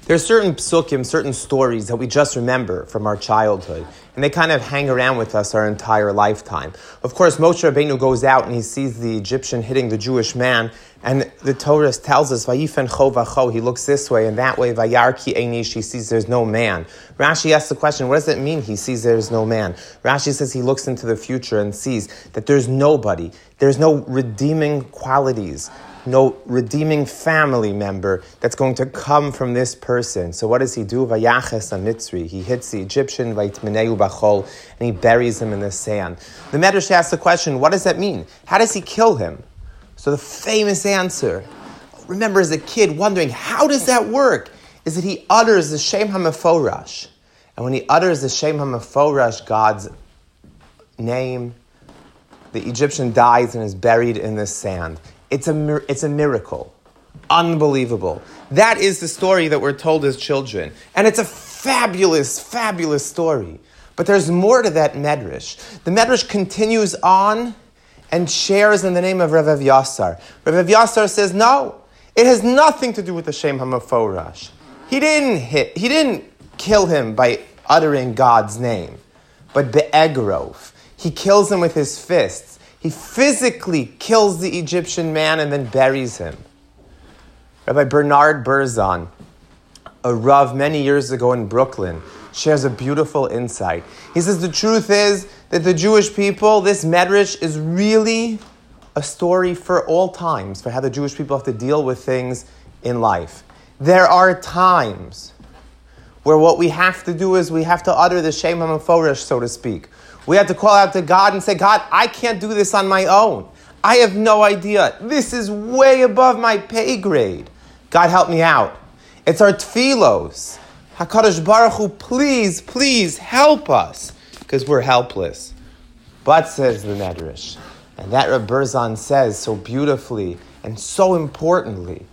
There's certain psukim, certain stories that we just remember from our childhood, and they kind of hang around with us our entire lifetime. Of course, Moshe Rabbeinu goes out and he sees the Egyptian hitting the Jewish man, and the Torah tells us, Vayifen cho vacho, he looks this way and that way, Vayar ki einish, he sees there's no man. Rashi asks the question, what does it mean he sees there's no man? Rashi says he looks into the future and sees that there's nobody, there's no redeeming qualities, no redeeming family member that's going to come from this person. So what does he do? Vayaches ha-Mitzri. He hits the Egyptian, vayitmeneu bachol, and he buries him in the sand. The Medrash asks the question, what does that mean? How does he kill him? So the famous answer, remember as a kid wondering, how does that work? Is that he utters the Shem HaMeforash. And when he utters the Shem HaMeforash, God's name, the Egyptian dies and is buried in the sand. It's a miracle. Unbelievable. That is the story that we're told as children. And it's a fabulous, fabulous story. But there's more to that Medrash. The Medrash continues on and shares in the name of Rav Evyasar. Rav Evyasar says, no, it has nothing to do with the Shem HaMeforash. He didn't kill him by uttering God's name, but be'egrov. He kills him with his fists. He physically kills the Egyptian man and then buries him. Rabbi Bernard Berzon, a Rav many years ago in Brooklyn, shares a beautiful insight. He says the truth is that the Jewish people, this Medrash is really a story for all times, for how the Jewish people have to deal with things in life. There are times where what we have to do is we have to utter the Shem HaMeforash, so to speak. We have to call out to God and say, God, I can't do this on my own. I have no idea. This is way above my pay grade. God, help me out. It's our tefillos. HaKadosh Baruch Hu, please, please help us, because we're helpless. But, says the Medrash, and that Reb Berzon says so beautifully and so importantly,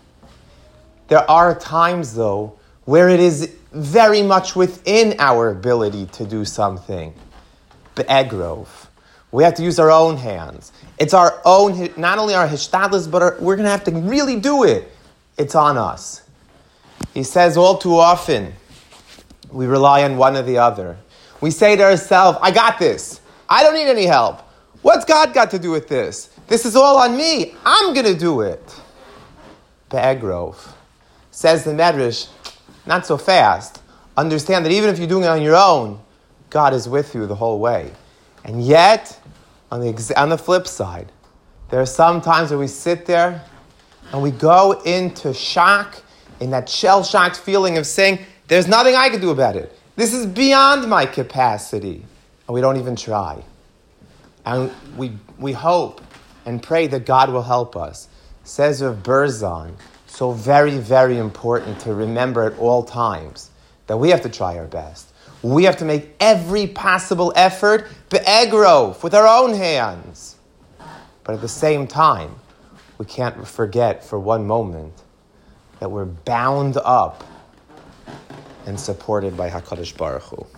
there are times, though, where it is very much within our ability to do something. Be'egrov. We have to use our own hands. It's our own, not only our hishtadlis, but we're going to have to really do it. It's on us. He says all too often, we rely on one or the other. We say to ourselves, I got this. I don't need any help. What's God got to do with this? This is all on me. I'm going to do it. Be'egrov. Says the Medrash, not so fast. Understand that even if you're doing it on your own, God is with you the whole way. And yet, on the flip side, there are some times where we sit there and we go into shock, in that shell-shocked feeling of saying, there's nothing I can do about it. This is beyond my capacity. And we don't even try. And we hope and pray that God will help us. Says Rav Berzon, so very, very important to remember at all times that we have to try our best. We have to make every possible effort, be'egrov, with our own hands. But at the same time, we can't forget for one moment that we're bound up and supported by HaKadosh Baruch Hu.